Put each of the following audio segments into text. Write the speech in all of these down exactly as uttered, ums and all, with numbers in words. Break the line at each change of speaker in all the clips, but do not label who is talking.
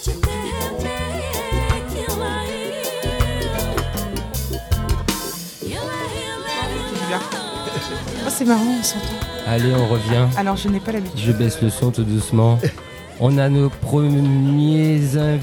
Oh, c'est marrant, on s'entend.
Allez, on revient.
Alors, je n'ai pas l'habitude.
Je baisse le son tout doucement. On a nos premiers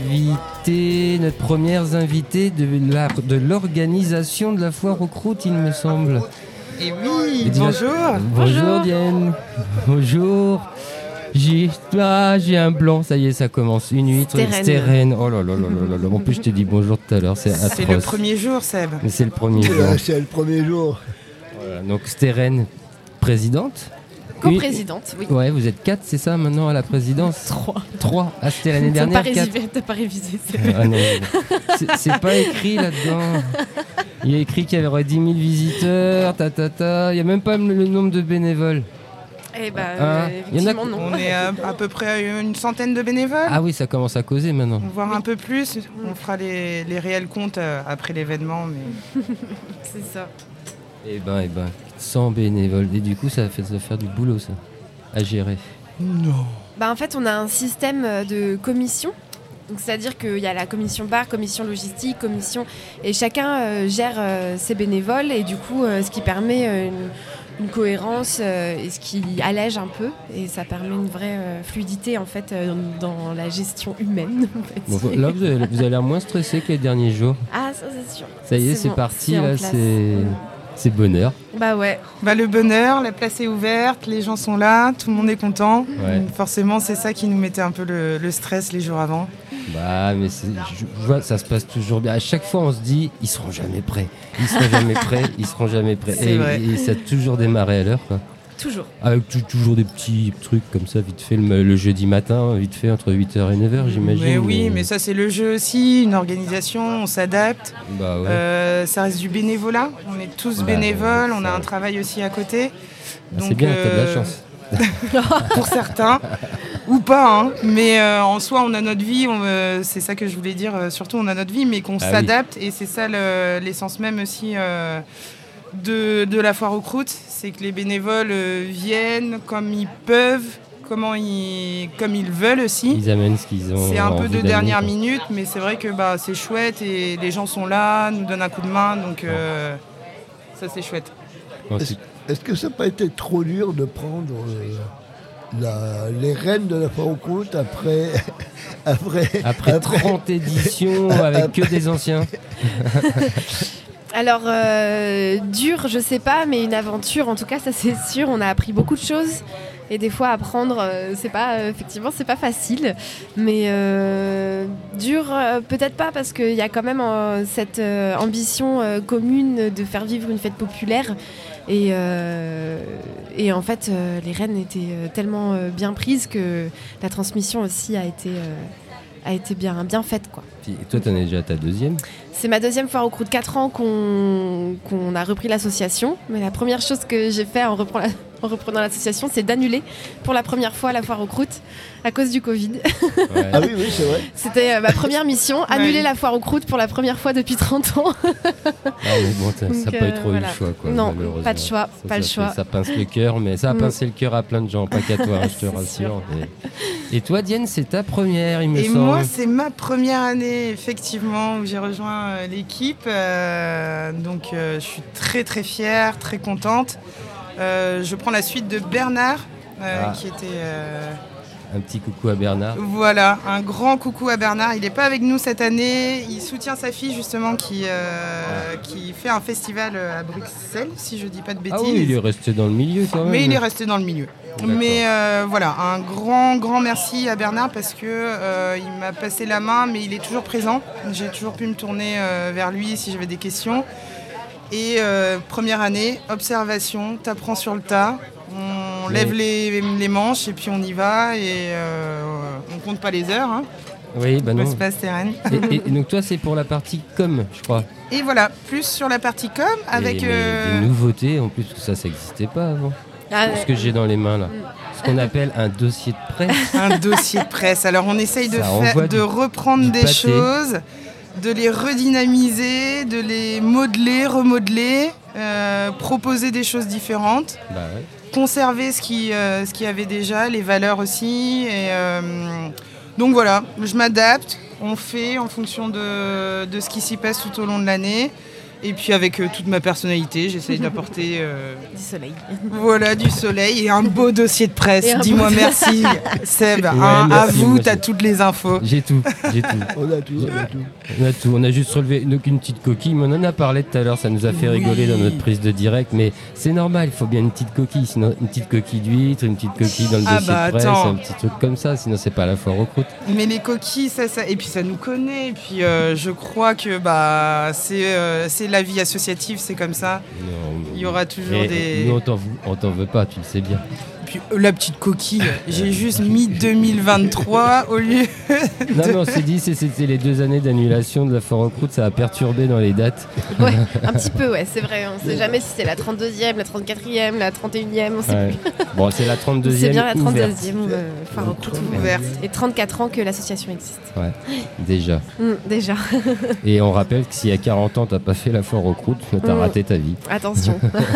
invités, notre premières invitées de, la, de l'organisation de la foire aux croûtes, il me semble.
Et oui,
Et dis-moi-
bonjour.
Bonjour Diane. Bonjour. J'ai, ah, j'ai un blanc, ça y est, ça commence. Une huître,
Stérène.
stérène. Oh là là là là là là. En plus, je t'ai dit bonjour tout à l'heure, c'est atroce.
C'est le premier jour, Seb.
Mais c'est le premier jour.
Euh, C'est le premier jour.
Voilà, donc stérène, présidente.
Co-présidente, oui.
Ouais, vous êtes quatre, c'est ça maintenant à la présidence?
Trois.
Trois. Ah, c'était l'année
T'as
dernière.
pas,
quatre.
révisé, t'as pas révisé. c'est-
Ah non, c'est, c'est pas écrit là-dedans. Il y a écrit qu'il y aurait dix mille visiteurs, ta ta ta. Il n'y a même pas le, le nombre de bénévoles.
Eh bah,
Ah,
euh,
il y en a-
effectivement, non.
On est à, à peu près à une centaine de bénévoles.
Ah oui, ça commence à causer maintenant.
Voire un peu plus. On fera les, les réels comptes euh, après l'événement. Mais...
C'est ça.
Eh ben, eh ben, cent bénévoles. Et du coup, ça fait ça va faire du boulot, ça, à gérer.
Non.
Bah, en fait, on a un système de commission. Donc, c'est-à-dire qu'il y a la commission bar, commission logistique, commission... Et chacun euh, gère euh, ses bénévoles. Et du coup, euh, ce qui permet euh, une, une cohérence euh, et ce qui allège un peu. Et ça permet une vraie euh, fluidité, en fait, euh, dans la gestion humaine. En fait.
Bon, là, vous avez, vous avez l'air moins stressé que les derniers jours.
Ah, ça, c'est sûr.
Ça y est, c'est,
bon,
parti,
c'est en
là,
place.
c'est, c'est bonheur.
Bah ouais.
Bah, le bonheur, la place est ouverte, les gens sont là, tout le monde est content.
Ouais.
Donc, forcément, c'est ça qui nous mettait un peu le, le stress les jours avant.
Bah, mais c'est, je, je vois, ça se passe toujours bien. À chaque fois, on se dit, ils seront jamais prêts. Ils seront jamais prêts. Ils seront jamais prêts.
C'est
Et,
vrai.
et ça a toujours démarré à l'heure, quoi.
Toujours.
Avec tu- toujours des petits trucs comme ça, vite fait, le, le jeudi matin, vite fait, entre huit heures et neuf heures, j'imagine.
Mais oui, mais ça c'est le jeu aussi, une organisation, on s'adapte.
Bah ouais.
Euh, ça reste du bénévolat, on est tous
Bah,
bénévoles, on
ça-
a un travail aussi à côté.
Ah, c'est bien, t'as de la
euh,
chance.
pour certains, ou pas, hein. Mais euh, en soi on a notre vie, on, euh, c'est ça que je voulais dire, euh, surtout on a notre vie, mais qu'on
Ah oui.
s'adapte, et c'est ça le- l'essence même aussi euh, de, de la foire aux croûtes, c'est que les bénévoles euh, viennent comme ils peuvent, comment ils, comme ils veulent aussi.
Ils amènent ce qu'ils ont.
C'est un peu
envie
de
d'amener,
dernière
quoi.
minute, mais c'est vrai que bah, c'est chouette et les gens sont là, nous donnent un coup de main, donc euh, ça c'est chouette.
Non,
Est-ce,
c'est-
est-ce que ça n'a pas été trop dur de prendre euh, la- les rênes de la foire aux croûtes après, après,
Après trente éditions avec que des anciens.
Alors, euh, dur, je sais pas, mais une aventure, en tout cas, ça c'est sûr. On a appris beaucoup de choses. Et des fois, apprendre, euh, c'est pas, euh, effectivement, c'est pas facile. Mais euh, dur, euh, peut-être pas, parce qu'il y a quand même euh, cette euh, ambition euh, commune de faire vivre une fête populaire. Et, euh, et en fait, euh, les rênes étaient euh, tellement euh, bien prises que la transmission aussi a été, euh, a été bien, bien faite, quoi.
Puis, toi, t'en es déjà à ta deuxième.
C'est ma deuxième foire aux croûtes, quatre ans qu'on qu'on a repris l'association. Mais la première chose que j'ai fait en, reprenant la- en reprenant l'association, c'est d'annuler pour la première fois la foire aux croûtes à cause du Covid.
Ouais.
Ah oui, oui, c'est vrai.
C'était euh, ma première mission, annuler
Ouais.
la foire aux croûtes pour la première fois depuis trente ans.
Ah, mais bon, t'as-
Donc,
ça n'a pas eu
euh,
trop
voilà.
eu le choix, quoi.
Non,
malheureusement.
pas de choix,
Ça,
pas
ça
le
fait-
choix.
Ça pince le cœur, mais ça a
Mm.
pincé le cœur à plein de gens, pas qu'à toi, hein, je te
C'est
rassure. Et... et toi, Diane, c'est ta première, il me
Et
semble.
moi, c'est ma première année, effectivement, où j'ai rejoint euh, l'équipe. Euh, donc, euh, je suis très, très fière, très contente. Euh, je prends la suite de Bernard, euh,
Ah.
qui était... euh,
Un petit coucou à Bernard.
Voilà, un grand coucou à Bernard. Il n'est pas avec nous cette année. Il soutient sa fille, justement, qui, euh, qui fait un festival à Bruxelles, si je ne dis pas de bêtises.
Ah oui, il est resté dans le milieu quand même.
Mais il est resté dans le milieu.
D'accord.
Mais euh, voilà, un grand, grand merci à Bernard parce que euh, il m'a passé la main, mais il est toujours présent. J'ai toujours pu me tourner euh, vers lui si j'avais des questions. Et euh, première année, observation, t'apprends sur le tas. On
Oui.
lève les, les manches et puis on y va et euh, on compte pas les heures. Hein.
Oui, bah non.
Ça se passe terrain.
Et, et- et donc toi, c'est pour la partie com, je crois.
Et voilà, plus sur la partie com avec
Et- mais
euh,
des nouveautés, en plus, parce que ça, ça n'existait pas avant.
Ah,
Ce que j'ai dans les mains là. Ce qu'on appelle un dossier de presse.
un dossier de presse. Alors on essaye de,
Ça
faire,
envoie
de
du-
reprendre
du
des
pâté.
choses, de les redynamiser, de les modeler, remodeler, euh, proposer des choses différentes,
Bah ouais.
conserver ce qui, euh, ce qu'il y avait déjà, les valeurs aussi, et euh, Donc voilà, je m'adapte, on fait en fonction de, de ce qui s'y passe tout au long de l'année. Et puis avec euh, toute ma personnalité, j'essaye d'apporter euh,
Du soleil.
voilà, du soleil et un beau dossier de presse.
Et un
Dis-moi
beau-
merci Seb,
Ouais,
hein, à
merci,
vous,
moi,
t'as
j'ai-
toutes les infos.
J'ai tout, j'ai tout.
On a tout, on a tout.
On a tout, on a juste relevé une, une petite coquille, mais on en a parlé tout à l'heure, ça nous a fait
Oui.
rigoler dans notre prise de direct, mais c'est normal, il faut bien une petite coquille, sinon une petite coquille d'huître, une petite coquille dans le
Ah
dossier
bah,
de presse,
attends.
un petit truc comme ça, sinon c'est pas la foire aux croûtes.
Mais les coquilles, ça, ça, et puis ça nous connaît. Et puis euh, je crois que bah c'est euh, c'est la vie associative, c'est comme ça.
Non,
Il y aura toujours
et
des.
nous on t'en, on t'en veut pas, tu le sais bien.
Puis euh, la petite coquille, j'ai juste mis deux mille vingt-trois au lieu.
Non mais on s'est dit, c'est- c'était les deux années d'annulation de la foire aux croûtes, ça a perturbé dans les dates.
Ouais, un petit peu, ouais, c'est vrai. On sait jamais si c'est la trente-deuxième, la trente-quatrième, la trente et unième. On sait
Ouais. Bon, c'est la
plus.
trente-deuxième
C'est bien la
ouverte.
trente-deuxième euh, foire aux croûtes
Ouverte.
ouverte. Et trente-quatre ans que l'association existe.
Ouais, déjà.
Hum, déjà,
Et on rappelle que s'il y a quarante ans, t'as pas fait la foire aux croûtes, t'as
Mm.
raté ta vie.
attention.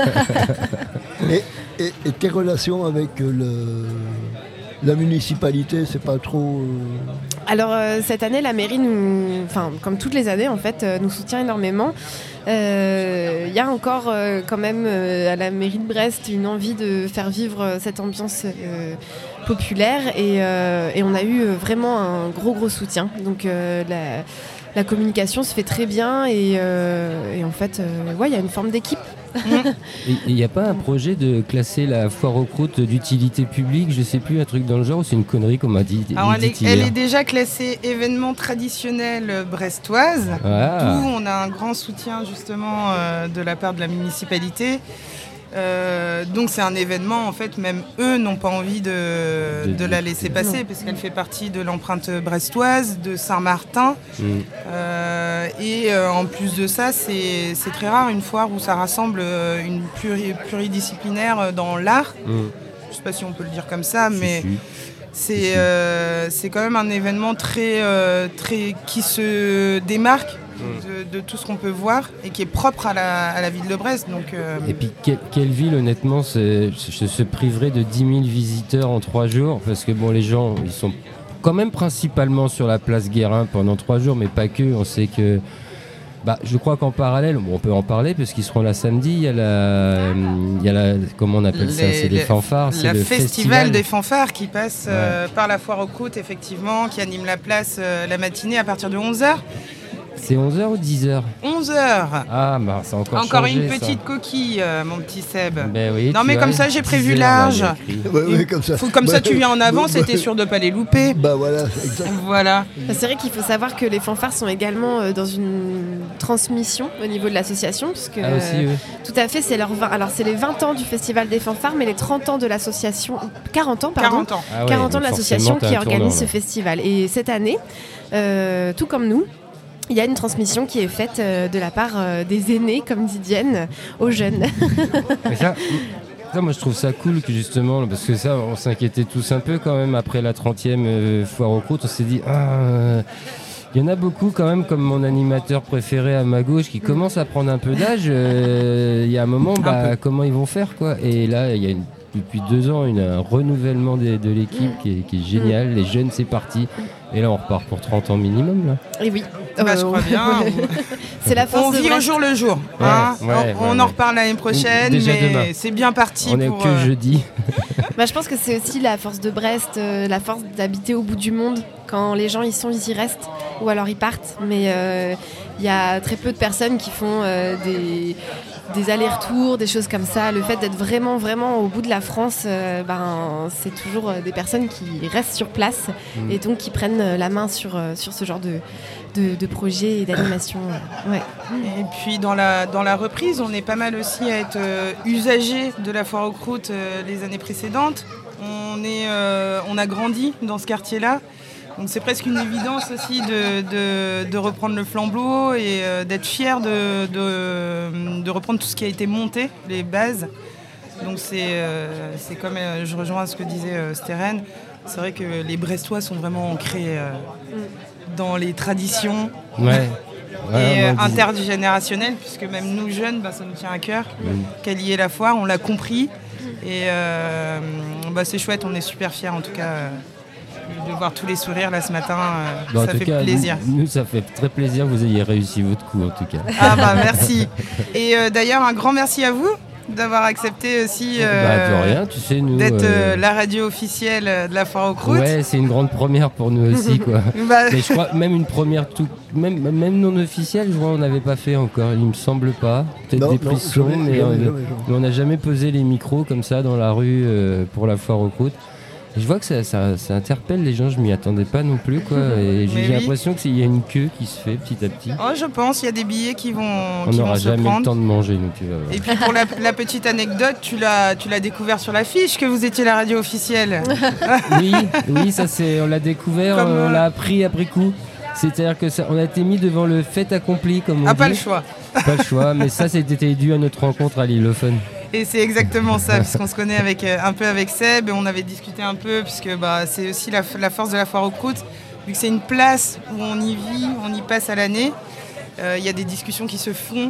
Et, et- et tes relations avec euh, le, la municipalité, c'est pas trop. euh,
Alors euh, cette année, la mairie, nous, enfin comme toutes les années en fait, euh, nous soutient énormément. Euh, Il y a encore euh, quand même euh, à la mairie de Brest une envie de faire vivre euh, cette ambiance euh, populaire et, euh, et on a eu euh, vraiment un gros gros soutien. Donc euh, la, la communication se fait très bien et, euh, et en fait, euh, ouais, il y a une forme d'équipe.
Et il n'y a pas un projet de classer la foire aux croûtes d'utilité publique, je sais plus, un truc dans le genre, ou c'est une connerie qu'on m'a dit,
Alors elle
dit
est,
hier.
elle est déjà classée événement traditionnel brestoise.
Ah.
D'où on a un grand soutien justement euh, de la part de la municipalité. Euh, donc c'est un événement, en fait, même eux n'ont pas envie de,
De-
de la laisser passer parce qu'elle fait partie de l'empreinte brestoise, de Saint-Martin.
Mm.
Euh, et euh, en plus de ça, c'est c'est très rare une foire où ça rassemble euh, une pluri- pluridisciplinaire dans l'art.
Mm.
Je ne sais pas si on peut le dire comme ça,
Si,
mais
si.
c'est euh, c'est quand même un événement très, euh, très qui se démarque de, de tout ce qu'on peut voir et qui est propre à la, à la ville de Brest. Donc, euh,
Et puis quelle, quelle ville honnêtement se, se, se priverait de dix mille visiteurs en trois jours? Parce que bon, les gens, ils sont quand même principalement sur la place Guérin pendant trois jours, mais pas que. On sait que... Bah, je crois qu'en parallèle, bon, on peut en parler parce qu'ils seront là samedi. Il y a la, il y a la, comment on appelle ça?
Les-
C'est les
les-
fanfares, c'est
le
le
festival,
festival
des fanfares qui passe euh, par la foire aux croûtes, effectivement, qui anime la place euh, la matinée à partir de onze heures.
C'est onze heures ou dix heures?
onze heures.
Ah, bah, ça a encore
Encore
changé,
une
ça.
petite coquille, euh, mon petit Seb.
Ben oui,
Non,
tu
mais
vois,
comme ça, j'ai
dix
prévu
heures,
large.
là, il y a écrit.
Ouais, ouais, comme ça.
Faut, comme ça,
Bah,
tu viens en avance
bah,
et t'es sûr de pas les louper.
Bah voilà, exact.
Voilà.
C'est vrai qu'il faut savoir que les fanfares sont également euh, dans une transmission au niveau de l'association, puisque
Ah, aussi,
euh,
oui.
tout à fait, c'est leur vingt alors c'est les vingt ans du festival des fanfares, mais les trente ans de l'association, quarante ans pardon,
quarante ans.
Ah ouais,
quarante ans de
donc
l'association
forcément, t'as
qui
un
organise
tournant,
ce
là.
festival. Et cette année, euh, tout comme nous, il y a une transmission qui est faite euh, de la part euh, des aînés, comme dit Diane, aux jeunes.
Mais ça, ça, moi je trouve ça cool que justement, parce que ça, on s'inquiétait tous un peu quand même après la trentième euh, foire aux croûtes, on s'est dit, ah, euh, il y en a beaucoup quand même, comme mon animateur préféré à ma gauche, qui commence à prendre un peu d'âge. euh, Il y a un moment, bah, comment ils vont faire quoi? Et là, il y a une- depuis deux ans une, un renouvellement des- de l'équipe qui est, qui est génial. Les jeunes, c'est parti. Et là, on repart pour trente ans minimum. Là.
Et oui.
Bah, je
Euh,
crois bien.
c'est la force
On
de
vit au
Brest.
jour le jour.
Ouais,
hein.
ouais,
on
ouais,
on
ouais.
en reparle l'année prochaine,
Déjà
mais
demain.
c'est bien parti
On est
pour.
que
euh,
jeudi.
Bah, je pense que c'est aussi la force de Brest, euh, la force d'habiter au bout du monde. Quand les gens y sont, ils y restent ou alors ils partent. Mais euh, il y a très peu de personnes qui font euh, des, des allers-retours, des choses comme ça. Le fait d'être vraiment, vraiment au bout de la France, euh, ben, c'est toujours euh, des personnes qui restent sur place
Mm.
et donc qui prennent euh, la main sur, euh, sur ce genre de, de, de projet et d'animation. euh, ouais.
Et puis dans la, dans la reprise, on est pas mal aussi à être euh, usagers de la foire aux croûtes euh, les années précédentes. On, est, euh, on a grandi dans ce quartier-là. Donc c'est presque une évidence aussi de, de, de reprendre le flambeau et euh, d'être fier de, de, de reprendre tout ce qui a été monté, les bases. Donc c'est euh, c'est comme, euh, je rejoins ce que disait euh, Steren, c'est vrai que les Brestois sont vraiment ancrés euh, dans les traditions
Ouais. Ouais,
et euh,
on dit-
intergénérationnel, puisque même nous jeunes, bah, ça nous tient à cœur qu'elle y ait la foire, on l'a compris. Et euh, bah, c'est chouette, on est super fiers en tout cas euh, de voir voir tous les sourires là ce matin, euh,
Bon, en
ça
tout
fait
cas,
plaisir.
Nous, nous, ça fait très plaisir que vous ayez réussi votre coup, en tout cas.
Ah bah merci. Et euh, d'ailleurs, un grand merci à vous d'avoir accepté aussi euh,
Bah, de rien, tu sais, nous.
d'être
euh,
euh, la radio officielle de la foire aux croûtes.
Ouais, c'est une grande première pour nous aussi, quoi.
Bah,
Mais je crois même une première tout, même, même non officielle, je vois, on n'avait pas fait encore. Il me semble pas. Peut-être
Non,
des
non,
prises son,
jamais,
mais
jamais,
on
jamais, jamais.
mais on n'a jamais posé les micros comme ça dans la rue euh, pour la foire aux croûtes. Et je vois que ça, ça, ça interpelle les gens. Je m'y attendais pas non plus, quoi. Et j'ai
Mais
j'ai
oui.
l'impression qu'il y a une queue qui se fait petit à petit.
oh, je pense il y a des billets qui vont,
On
qui vont
n'aura
se
jamais
prendre.
le temps de manger, nous, tu vas voir.
Et puis pour la, la petite anecdote, tu l'as, tu l'as découvert sur l'affiche que vous étiez la radio officielle.
Oui, oui, ça c'est, on l'a découvert,
Comme,
on
euh,
l'a appris après coup. C'est-à-dire que ça, on a été mis devant le fait accompli, comme on
Ah,
dit.
pas le choix.
Pas le choix, mais ça c'était dû à notre rencontre à l'Illophone.
Et c'est exactement ça, puisqu'on se connaît avec, euh, un peu avec Seb, et on avait discuté un peu, puisque bah, c'est aussi la, la force de la foire aux croûtes, vu que c'est une place où on y vit, on y passe à l'année. Il euh, y a des discussions qui se font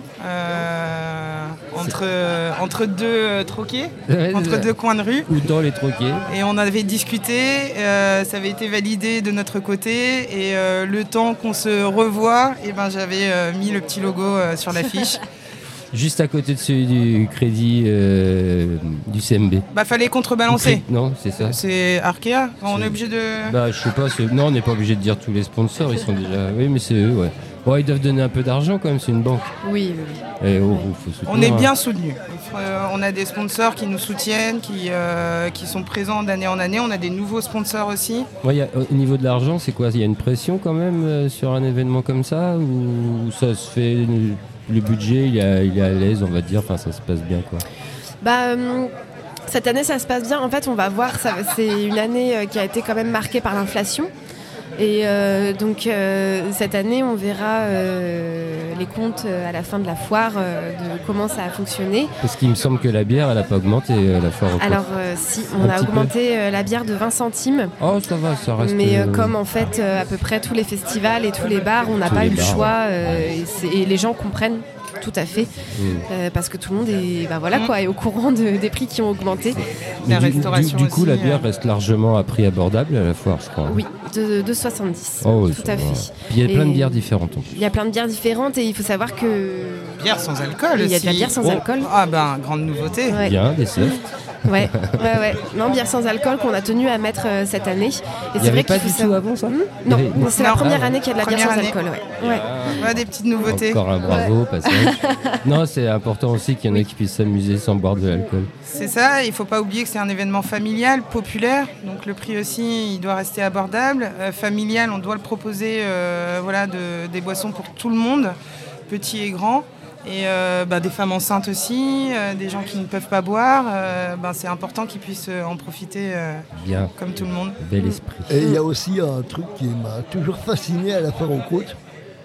euh, entre, euh, entre deux euh, troquets, entre deux coins de rue.
Ou dans les troquets.
Et on avait discuté, euh, ça avait été validé de notre côté, et euh, le temps qu'on se revoit, et ben, j'avais euh, mis le petit logo euh, sur l'affiche.
Juste à côté de celui du crédit euh, du C M B.
Bah fallait contrebalancer.
Non, c'est ça.
C'est Arkea, on
C'est-
est obligé de...
Bah je sais pas, c'est- non on n'est pas obligé de dire tous les sponsors, ils sont déjà... Oui mais c'est eux, ouais. Bon, ils doivent donner un peu d'argent quand même, c'est une banque.
Oui, oui, oui.
Et oh, oh, faut soutenir,
On est
hein.
bien soutenus. Euh, on a des sponsors qui nous soutiennent, qui, euh, qui sont présents d'année en année. On a des nouveaux sponsors aussi.
Ouais, y a- au niveau de l'argent, c'est quoi? Il y a une pression quand même euh, sur un événement comme ça? Ou ça se fait... Le budget, il est, il est à l'aise, on va dire, enfin ça se passe bien quoi.
Bah, euh, cette année, ça se passe bien. En fait, on va voir, ça, c'est une année euh, qui a été quand même marquée par l'inflation. Et euh, donc, euh, cette année, on verra euh, les comptes euh, à la fin de la foire, euh, de comment ça a fonctionné.
Parce qu'il me semble que la bière, elle n'a pas augmenté euh, la foire au
Alors, euh, si, on
Un
a
petit peu.
augmenté euh, la bière de vingt centimes.
Oh, ça va, ça reste.
Mais euh,
euh,
comme en fait, euh, à peu près tous les festivals et tous les bars, on n'a
Tous
pas
les
eu le
bars,
choix. euh, et, c'est- et les gens comprennent tout à fait.
mm.
euh, parce que tout le monde est, bah voilà, quoi, est au courant de- des prix qui ont augmenté.
La
du,
restauration
du, du coup,
aussi,
la bière
euh.
reste largement à prix abordable à la foire, je crois.
Oui, de, de soixante-dix.
Oh, oui,
tout
ça
à
va.
fait.
Puis il y a plein de
Et-
bières différentes. en plus.
Il y a plein de bières différentes et il faut savoir que.
Bière sans alcool
Il y a
aussi.
de la bière sans
Oh.
alcool.
Ah ben, grande nouveauté.
Ouais.
Bien, des softs.
Ouais, ouais, ouais. Non, bière sans alcool qu'on a tenu à mettre euh, cette année. Et
Il
c'est
n'y avait
vrai
pas
qu'il
du
faut
tout
savoir-
avant ça?
Hmm
Il y
Non,
avait-
c'est la
Non.
première
Ah,
année qu'il y a de la bière sans
première
alcool. Ouais. Ouais.
Ouais, des petites nouveautés.
Encore un bravo, au passage. Non, c'est important aussi qu'il y en ait qui puissent s'amuser sans boire de l'alcool.
C'est ça, il ne faut pas oublier que c'est un événement familial, populaire, donc le prix aussi il doit rester abordable. Euh, familial, on doit le proposer euh, voilà, de, des boissons pour tout le monde, petits et grands. Et euh, bah, des femmes enceintes aussi, euh, des gens qui ne peuvent pas boire, euh, bah, c'est important qu'ils puissent euh, en profiter euh,
Bien,
comme tout le monde.
bel esprit.
Et il y a aussi un truc qui m'a toujours fasciné à la foire aux croûtes,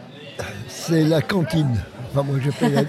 c'est la cantine. Enfin, moi, je fais la...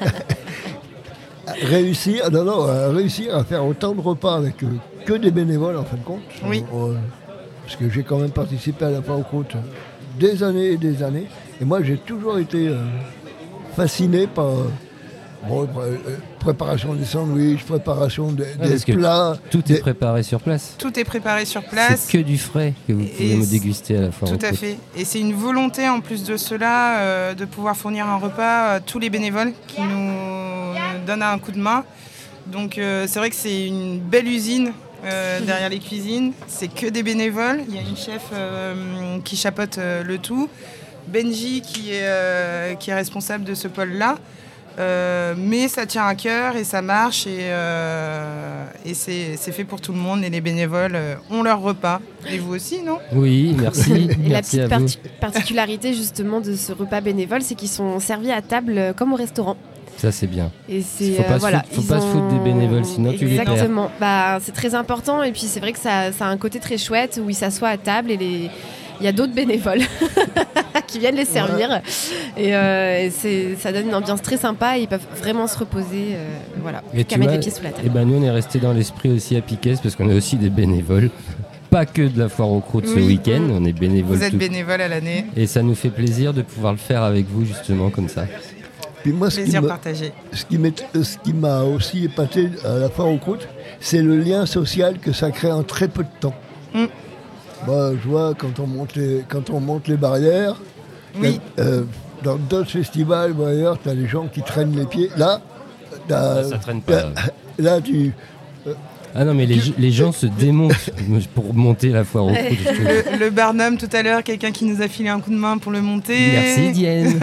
réussir, non, non, euh, réussir à faire autant de repas avec euh, que des bénévoles, en fin de compte.
Oui.
Euh, parce que j'ai quand même participé à la foire aux croûtes des années et des années. Et moi, j'ai toujours été euh, fasciné par euh, bon, euh, préparation des sandwichs, préparation des, des
parce que
plats.
Tout
des-
est préparé sur place.
Tout est préparé sur place.
C'est que du frais que vous
Et
pouvez me
c'est-
déguster à la foire.
Tout
aux
à
croûtes.
fait. Et c'est une volonté en plus de cela euh, de pouvoir fournir un repas à tous les bénévoles qui nous donnent un coup de main. Donc euh, c'est vrai que c'est une belle usine euh, derrière les cuisines. C'est que des bénévoles. Il y a une chef euh, qui chapeaute euh, le tout. Benji qui est, euh, qui est responsable de ce pôle-là. Euh, mais ça tient à cœur et ça marche et, euh, et c'est, c'est fait pour tout le monde et les bénévoles euh, ont leur repas. Et vous aussi, non ?
Oui, merci.
Et la
merci
petite
à vous.
parti- particularité justement de ce repas bénévole, c'est qu'ils sont servis à table euh, comme au restaurant.
Ça, c'est bien.
Et c'est
Faut pas
euh,
se
voilà,
foutre- faut
ils
pas se foutre des
ont-
bénévoles, sinon tu les perds.
Exactement. Bah, c'est très important et puis c'est vrai que ça, ça a un côté très chouette où ils s'assoient à table et les il y a d'autres bénévoles qui viennent les servir et, euh, et c'est, ça donne une ambiance très sympa et ils peuvent vraiment se reposer euh, voilà,
Et
qu'à
tu
mettre
vois,
les pieds sous la table.
eh ben nous on est resté dans l'esprit aussi à Piquet parce qu'on est aussi des bénévoles. Pas que de la foire aux croûtes ce
Oui.
week-end, on est bénévoles
Vous êtes
tout-
bénévole à l'année.
Et ça nous fait plaisir de pouvoir le faire avec vous justement comme ça.
Puis moi, ce qui,
Plaisir
me-
partagé.
ce qui m'est- ce qui m'a aussi épaté à la foire aux croûtes, c'est le lien social que ça crée en très peu de temps. Bah, je vois quand on monte les, quand on monte les barrières,
Oui.
euh, dans d'autres festivals ou ailleurs, tu as les gens qui traînent les pieds. Là,
Là, ça traîne pas.
Là, là, tu...
Ah non, mais les, les gens se démontent pour monter la foire aux croûtes.
Le, le Barnum tout à l'heure, quelqu'un qui nous a filé un coup de main pour le monter.
Merci Diane.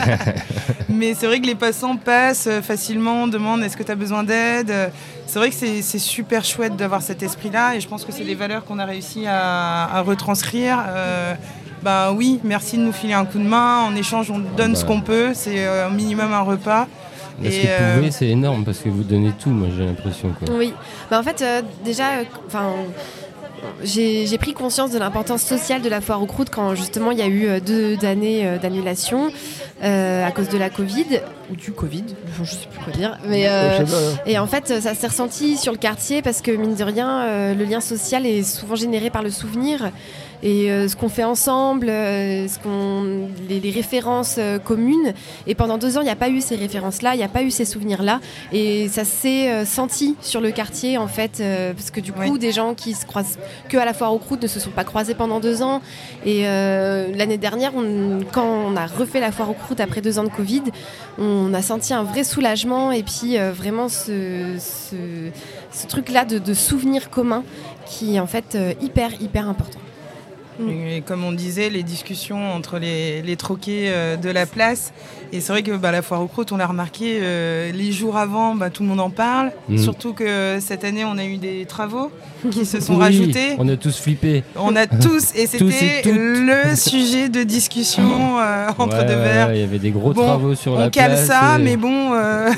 Mais c'est vrai que les passants passent facilement, demandent est-ce que tu as besoin d'aide. C'est vrai que c'est, c'est super chouette d'avoir cet esprit-là et je pense que c'est des valeurs qu'on a réussi à, à retranscrire. Euh, bah oui, merci de nous filer un coup de main. En échange, on donne bah. ce qu'on peut. C'est euh, au minimum un repas.
Ce que vous euh... pouvez, c'est énorme parce que vous donnez tout, moi j'ai l'impression. Quoi.
Oui, bah, en fait, euh, déjà, enfin. Euh, J'ai, j'ai pris conscience de l'importance sociale de la foire aux croûtes quand justement il y a eu deux années euh, d'annulation euh, à cause de la Covid, ou du Covid, je ne sais plus quoi dire. Mais, euh, et en fait, ça s'est ressenti sur le quartier parce que mine de rien, euh, le lien social est souvent généré par le souvenir. Et euh, ce qu'on fait ensemble, euh, ce qu'on, les, les références euh, communes. Et pendant deux ans, il n'y a pas eu ces références-là, il n'y a pas eu ces souvenirs-là. Et ça s'est euh, senti sur le quartier, en fait, euh, parce que du coup, oui. des gens qui se croisent que à la foire aux croûtes ne se sont pas croisés pendant deux ans. Et euh, l'année dernière, on, quand on a refait la foire aux croûtes après deux ans de Covid, on a senti un vrai soulagement et puis euh, vraiment ce, ce, ce truc-là de, de souvenirs communs qui est en fait euh, hyper, hyper important.
Et comme on disait, les discussions entre les, les troquets euh, de la place. Et c'est vrai que bah, la foire aux croûtes, on l'a remarqué, euh, les jours avant, bah, tout le monde en parle. Mmh. Surtout que cette année, on a eu des travaux qui se sont
oui,
rajoutés.
On a tous flippé.
On a tous, et c'était tous et le sujet de discussion euh, entre
ouais,
deux verres.
Il ouais, y avait des gros
bon,
travaux sur la
place.
place.
On cale ça,
et...
mais bon... Euh...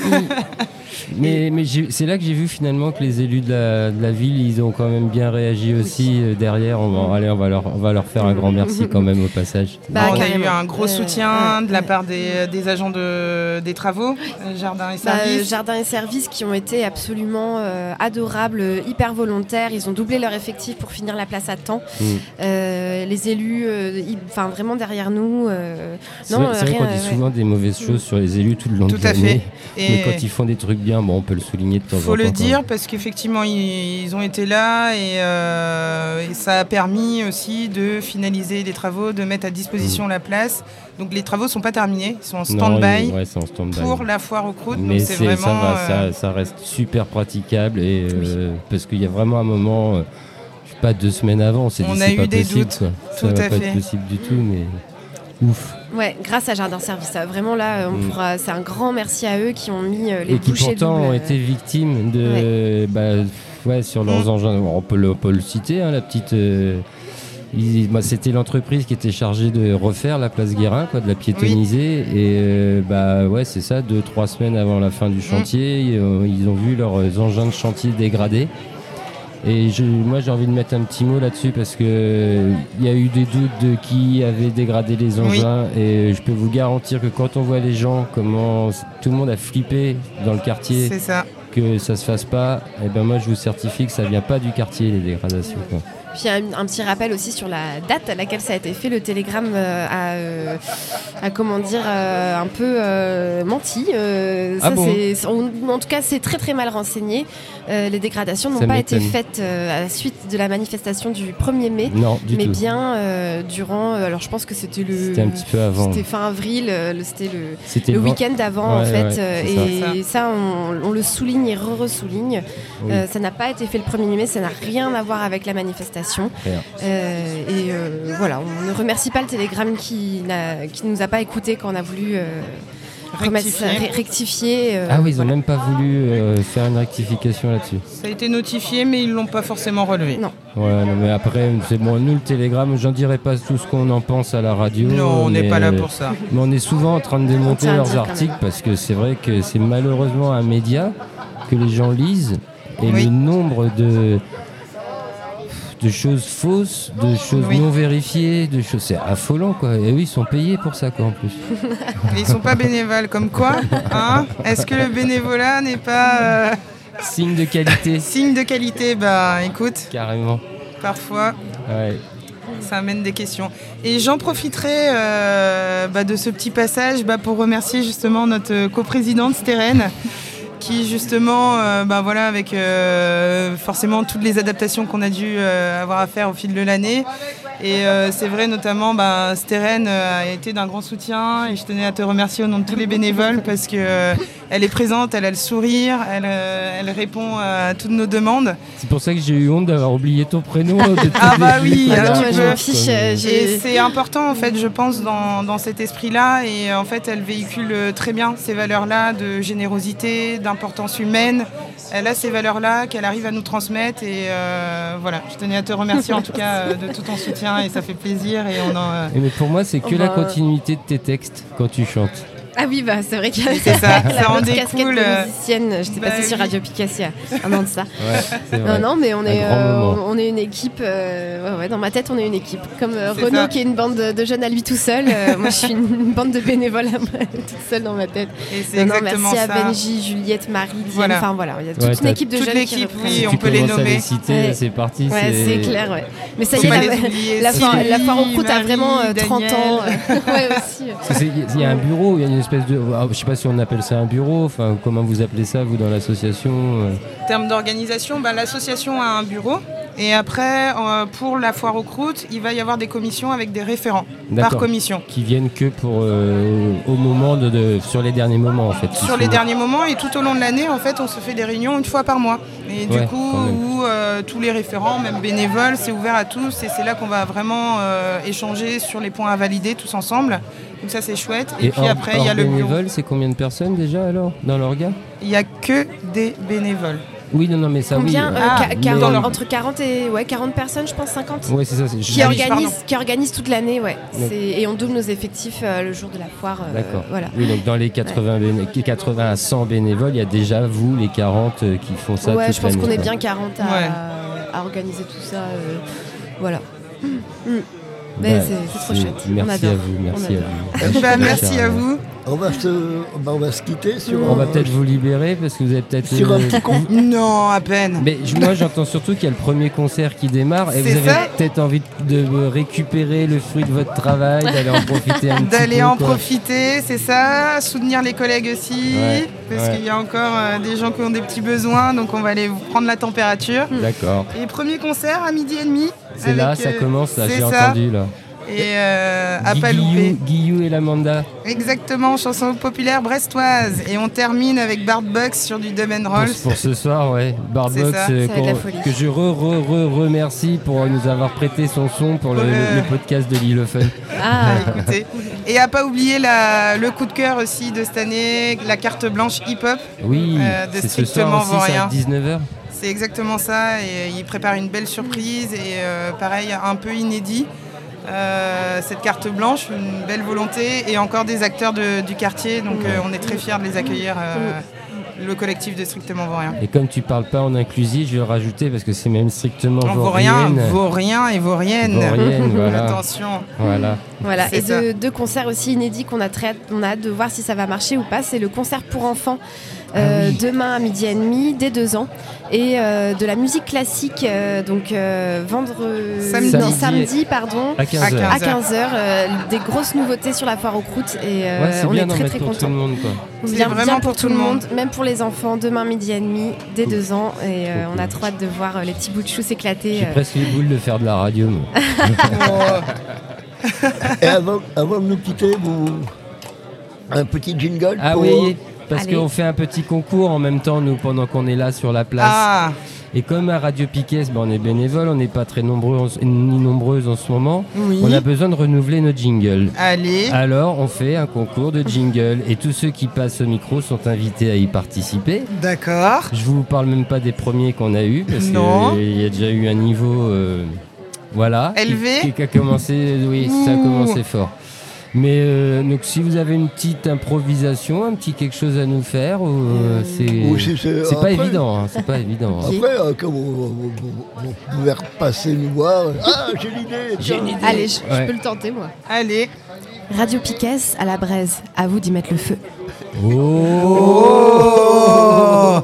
Mais, mais j'ai, c'est là que j'ai vu finalement que les élus de la, de la ville, ils ont quand même bien réagi aussi oui. derrière. On va, allez, on va, leur, on va leur faire un grand merci quand même au passage.
Bah, on a eu un gros soutien euh, de la part des, des agents de, des travaux, Jardin et Services.
Bah, Jardin et Services qui ont été absolument euh, adorables, hyper volontaires. Ils ont doublé leur effectif pour finir la place à temps. Mm. Euh, les élus, euh, ils, vraiment derrière nous. Euh,
c'est non, vrai, c'est rien, vrai qu'on dit ouais. souvent des mauvaises choses mm. sur les élus tout le long
tout
de l'année.
Et
mais quand ils font des trucs bien, bon, on peut le souligner de temps en temps.
Il faut le dire quand parce qu'effectivement ils, ils ont été là et, euh, et ça a permis aussi de finaliser les travaux, de mettre à disposition mmh. la place. Donc les travaux ne sont pas terminés, ils sont en stand-by,
non, ouais, c'est en stand-by
pour la foire aux croûtes.
Mais
donc c'est
c'est,
vraiment,
ça, va,
euh...
ça, ça reste super praticable et, euh, oui. parce qu'il y a vraiment un moment, euh, je sais pas, deux semaines avant, on s'est
on
dit
a
c'est
eu
pas
des
possible.
Doutes.
Quoi.
Tout
ça
à
va pas
fait.
être possible du tout, mais ouf.
Ouais, grâce à Jardin Service, vraiment là, on pourra, c'est un grand merci à eux qui ont mis euh, les
et qui
bouchées
pourtant
doubles.
ont été victimes de, ouais, bah, ouais sur leurs mmh. engins. On peut le, on peut le citer, hein, la petite. Euh, il, bah, c'était l'entreprise qui était chargée de refaire la place Guérin, quoi, de la piétonniser, oui. et euh, bah ouais, c'est ça. Deux, trois semaines avant la fin du chantier, mmh. ils, ils ont vu leurs engins de chantier dégradés. Et je, moi j'ai envie de mettre un petit mot là-dessus parce que il y a eu des doutes de qui avait dégradé les engins oui. et je peux vous garantir que quand on voit les gens, comment tout le monde a flippé dans le quartier,
c'est ça.
que ça se fasse pas, et ben moi je vous certifie que ça vient pas du quartier les dégradations. Quoi.
Puis un, un petit rappel aussi sur la date à laquelle ça a été fait. Le télégramme euh, a, euh, a comment dire euh, un peu euh, menti. Euh, ça,
ah bon
c'est, on, en tout cas, c'est très très mal renseigné. Euh, les dégradations n'ont
ça
pas
m'étonne.
été faites euh, à la suite de la manifestation du premier mai,
non, du
mais
tout.
bien euh, durant. Alors je pense que c'était le.
C'était un petit peu avant.
C'était fin avril. Euh, le, c'était le,
c'était
le
le
week-end d'avant
ouais,
en fait.
Ouais,
euh, et ça, ça on, on le souligne et re-re-souligne. Oui. Euh, ça n'a pas été fait le premier mai. Ça n'a rien à voir avec la manifestation. Rien. Euh, et euh, voilà, on ne remercie pas le télégramme qui n'a, qui nous a pas écouté quand on a voulu euh, rectifier. Ré- rectifier euh,
ah oui, ils
voilà.
n'ont même pas voulu euh, faire une rectification là-dessus.
Ça a été notifié, mais ils l'ont pas forcément relevé.
Non.
Ouais, non, mais après, c'est bon. Nous, le télégramme, j'en dirai pas tout ce qu'on en pense à la radio.
Non, on n'est pas là pour ça.
Mais on est souvent en train de démonter leurs articles parce que c'est vrai que c'est malheureusement un média que les gens lisent et oui. le nombre de de choses fausses, de choses oui. non vérifiées, de choses, c'est affolant quoi. Et oui, ils sont payés pour ça quoi en plus.
Et ils sont pas bénévoles, comme quoi, hein ? Est-ce que le bénévolat n'est pas euh...
signe de qualité ?
Signe de qualité, bah écoute.
Carrément.
Parfois.
Ouais.
Ça amène des questions. Et j'en profiterai euh, bah, de ce petit passage bah, pour remercier justement notre coprésidente Stérène, qui justement, euh, bah voilà, avec euh, forcément toutes les adaptations qu'on a dû euh, avoir à faire au fil de l'année. Et euh, c'est vrai notamment, bah, Steren euh, a été d'un grand soutien et je tenais à te remercier au nom de tous les bénévoles parce qu'elle euh, est présente, elle a le sourire, elle, euh, elle répond à toutes nos demandes.
C'est pour ça que j'ai eu honte d'avoir oublié ton prénom.
Ah bah oui,
Ah non,
tu
moi,
peux.
je m'affiche, euh, j'ai-
Et c'est important en fait, je pense, dans, dans cet esprit-là. Et en fait, elle véhicule très bien ces valeurs-là de générosité, d'importance humaine. Elle a ces valeurs-là qu'elle arrive à nous transmettre. Et euh, voilà, je tenais à te remercier en tout cas euh, de tout ton soutien et ça fait plaisir. Et on en, euh,
Mais pour moi, c'est que
Oh
la
bah.
continuité de tes textes quand tu chantes.
Ah oui, bah c'est vrai qu'il y a
C'est ça,
la
ça en
haute casquette
découle,
de
euh,
musicienne. J'étais
bah
passée sur
oui.
Radio Picasso il y a un an de ça.
Ouais, c'est vrai.
Non, non, mais on
Un
est,
grand
euh,
moment.
on est une équipe. euh, ouais, ouais, dans ma tête, on est une équipe. Comme euh,
C'est
Renaud,
ça.
qui est une bande de, de jeunes à lui tout seul. euh, moi, je suis une bande de bénévoles à moi, toute seule dans ma tête.
et c'est
Non, non,
exactement
merci
ça.
à Benji, Juliette, Marie, Diane.
Voilà.
Enfin voilà, il y a toute
Ouais,
une
t'as
équipe de
toute
jeunes qui
l'équipe,
reprennent.
oui,
Si
on
tu
peut les
commences à
nommer.
les citer,
Ouais.
c'est parti.
Ouais, c'est clair, ouais. Mais ça
Faut
y est,
pas
la,
les oublier,
la, foire,
Sylvie,
la foire aux croûtes a
Marie,
vraiment euh, trente
Daniel.
ans. euh, ouais, aussi.
Parce que c'est- Il y a un bureau, il y a une espèce de. ah, Je sais pas si on appelle ça un bureau, enfin, comment vous appelez ça, vous, dans l'association euh
En termes d'organisation, bah, l'association a un bureau. Et après, euh, pour la foire aux croûtes, il va y avoir des commissions avec des référents par
D'accord.
commission.
Qui viennent que pour euh, au moment de, de- sur les derniers moments en fait.
Sur les derniers moments et tout au long de l'année, en fait, on se fait des réunions une fois par mois. Et du
Ouais,
coup,
quand même.
où euh, tous les référents, même bénévoles, c'est ouvert à tous. Et c'est là qu'on va vraiment euh, échanger sur les points à valider tous ensemble. Donc ça, c'est chouette. Et, puis
hors-
après, il y a
hors
le bureau.
bénévole, c'est combien de personnes déjà alors dans l'orga?
Il n'y a que des bénévoles.
Oui, non, non, mais ça
Combien
oui.
euh,
Ah,
qua-
mais-
quarante Entre quarante et ouais, quarante personnes, je pense, cinquante.
Ouais, c'est ça. c'est-
Qui,
Ah oui,
organise,
pardon.
qui organise toute l'année, ouais.
Donc-
C'est- Et on double nos effectifs euh, le jour de la foire. euh,
D'accord.
Voilà.
Oui, donc dans les quatre-vingts, béné- quatre-vingts à cent bénévoles, il y a déjà vous, les quarante, euh, qui font ça
Ouais,
toute
je pense
l'année,
qu'on est
quoi.
bien quarante à,
Ouais.
à organiser tout ça. euh, Voilà. Mm. Mais
Bah,
c'est c'est trop
c'est-
chouette.
Merci
on
à
adore.
vous, merci
On
à
adore.
vous.
Bah, merci à vous.
On va se, bah, on va se quitter sur,
On va
un-
peut-être vous libérer parce que vous avez peut-être.
sur un
euh,
petit con.
Non, à peine.
Mais je- moi j'entends surtout qu'il y a le premier concert qui démarre et vous
C'est
avez
ça.
peut-être envie de récupérer le fruit de votre travail, d'aller en profiter un petit peu.
D'aller en
quoi.
profiter, c'est ça. Soutenir les collègues aussi.
Ouais,
Parce
ouais.
qu'il y a encore euh, des gens qui ont des petits besoins. Donc on va aller prendre la température.
D'accord.
Et premier concert à midi et demi.
C'est là,
avec,
ça
euh,
commence, là,
c'est
j'ai
ça.
entendu là.
Et euh, à pas
Guillou,
louper.
Guillou et l'Amanda.
Exactement, chanson populaire brestoise. Et on termine avec Bart Box sur du Dub and
Pour,
Rolls.
pour ce soir, ouais. Barbox,
C'est ça.
euh,
Ça va être la
qu'on-
folie.
que je re, re, re, remercie pour nous avoir prêté son son pour le,
Ouais.
le podcast de Lille Fun.
Ah,
Écoutez. Et à pas oublier la- le coup de cœur aussi de cette année, la carte blanche hip-hop.
Oui,
Euh, de
c'est ce
strictement
soir aussi, c'est à
vaurien.
dix-neuf heures.
C'est exactement ça. Et il prépare une belle surprise et euh, pareil, un peu inédit. Euh, cette carte blanche, une belle volonté et encore des acteurs de- du quartier. Donc euh, on est très fiers de les accueillir. euh, le collectif de Strictement Vaurien.
Et comme tu parles pas en inclusif, je vais le rajouter parce que c'est même strictement
En Vaurien,
vaurienne.
Vaurien et Vaurienne.
Vaurienne, voilà.
Attention.
Voilà.
voilà.
C'est
Et
ça.
de- deux concerts aussi inédits qu'on a très hâte, on a hâte de voir si ça va marcher ou pas. C'est le concert pour enfants euh,
Ah oui.
demain à midi et demi, dès deux ans, et euh, de la musique classique, euh, donc euh, vendredi,
Samedi.
non, samedi, pardon.
À quinze
À
heures.
À quinze heures, euh, des grosses nouveautés sur la foire aux croûtes et euh,
Ouais, c'est
on
bien
est
d'en
très
mettre
très
pour tout
contents.
le monde, quoi.
C'est
Bien,
vraiment
bien
pour tout le monde.
même pour les enfants, demain midi et demi, dès
Cool.
deux ans, et euh,
Cool,
on a
cool.
trop hâte de voir euh, les petits bouts de chou s'éclater.
J'ai
euh.
presque les boules de faire de la radio, moi.
Et avant, avant de nous quitter, vous, un petit jingle
Ah
pour-
oui, parce
Allez.
qu'on fait un petit concours en même temps, nous, pendant qu'on est là sur la place.
Ah,
Et comme à Radio Piquet, ben, on est bénévole, on n'est pas très nombreux en- ni nombreuses en ce moment,
oui.
on a besoin de renouveler nos jingles.
Allez.
Alors, on fait un concours de jingle et tous ceux qui passent au micro sont invités à y participer.
D'accord.
Je vous parle même pas des premiers qu'on a eus parce
Non.
qu'il y a déjà eu un niveau, euh, voilà,
Élevé.
qui, qui a commencé, oui, ça a
Ouh.
commencé fort. Mais euh, donc, si vous avez une petite improvisation, un petit quelque chose à nous faire, ou, euh, c'est,
Ou si c'est-
c'est pas
après-
évident, hein, c'est pas évident. hein.
Après, euh, quand vous, vous- vous- vous- vous pouvez repasser nous voir. Ah, j'ai l'idée.
J'ai
tiens.
une idée.
Allez, je, je
Ouais.
peux le tenter moi.
Allez.
Radio Piquet à la braise, à vous d'y mettre le feu.
Oh,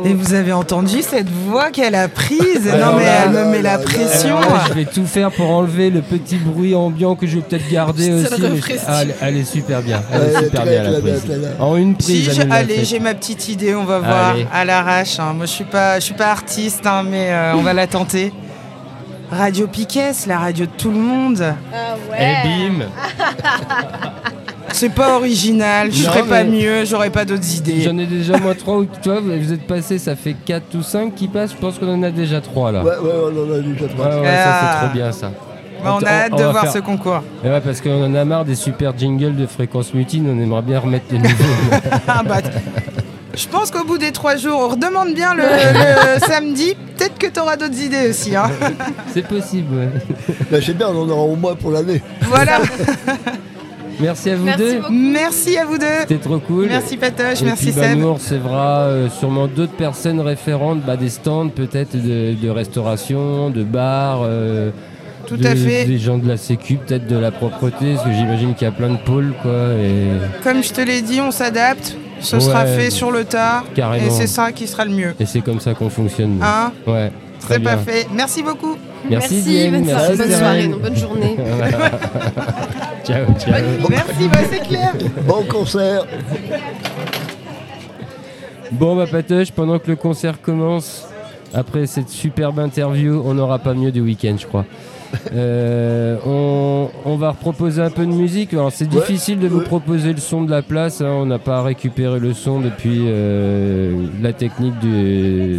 Et vous avez entendu cette voix qu'elle a prise?
Alors
Non mais
là,
elle me
là,
met la
là,
pression.
Alors là, je vais tout faire pour enlever le petit bruit ambiant que je vais peut-être garder
Je te
aussi.
le
mais-
refais.
Ah, elle, elle est super bien. Elle est
Ouais,
super
très
bien la
bien,
prise.
très bien.
En une
Si,
prise.
j'ai-
elle nous l'a
allez,
fait.
j'ai ma petite idée, on va voir
Allez.
à l'arrache. hein. Moi, je suis pas, je suis pas artiste, hein, mais euh, on va la tenter. Radio Piquet, la radio de tout le monde.
Ah
Et bim.
C'est pas original, je
Non,
ferais pas
mais-
mieux, j'aurais pas d'autres idées.
J'en ai déjà moi trois ou toi vous êtes passé, ça fait quatre ou cinq qui passent. Je pense qu'on en a déjà trois là.
Ouais, ouais, on en a déjà
Ouais,
trois.
ouais, ça
Ah.
c'est trop bien ça.
Bah, on a hâte
on
de
va
voir
faire-
ce concours.
Et ouais, parce qu'on en a marre des super jingles de Fréquence Mutine, on aimerait bien remettre le niveau.
Ah, bah, je pense qu'au bout des trois jours, on redemande bien le, le samedi. Peut-être que tu auras d'autres idées aussi. hein.
C'est possible, ouais.
Ben, c'est bien, on en aura au moins pour l'année.
Voilà.
Merci à vous
Merci
deux.
beaucoup.
Merci à vous deux.
C'était trop cool.
Merci Patoche,
Et
merci
puis, bah,
Seb.
nous, on recevra euh, sûrement d'autres personnes référentes, bah, des stands peut-être de, de restauration, de bars. euh,
Tout
de-
à fait.
Des gens de la sécu, peut-être de la propreté, parce que j'imagine qu'il y a plein de pôles, quoi. Et
Comme je te l'ai dit, on s'adapte. Ce
Ouais.
sera fait sur le tas.
Carrément.
Et c'est ça qui sera le mieux.
Et c'est comme ça qu'on fonctionne. nous.
Hein
Ouais, très
C'est
bien.
pas fait. Merci beaucoup.
Merci,
Merci,
Diane,
bonne,
merci,
soirée, bonne
Stéphane.
soirée, non, bonne journée.
Ciao, ciao.
Merci, bah, c'est clair.
Bon concert.
Bon, bah, Patoche, pendant que le concert commence, après cette superbe interview, on n'aura pas mieux du week-end, je crois. Euh, on, on va reproposer un peu de musique. Alors, c'est
Ouais,
difficile de vous
ouais.
proposer le son de la place. hein. On n'a pas récupéré le son depuis euh, la technique du.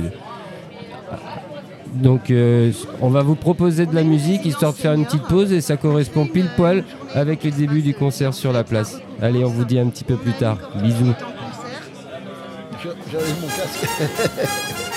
Donc, euh, on va vous proposer de la musique histoire de faire une petite pause et ça correspond pile poil avec le début du concert sur la place. Allez, on vous dit un petit peu plus tard. Bisous.
J'arrive mon casque.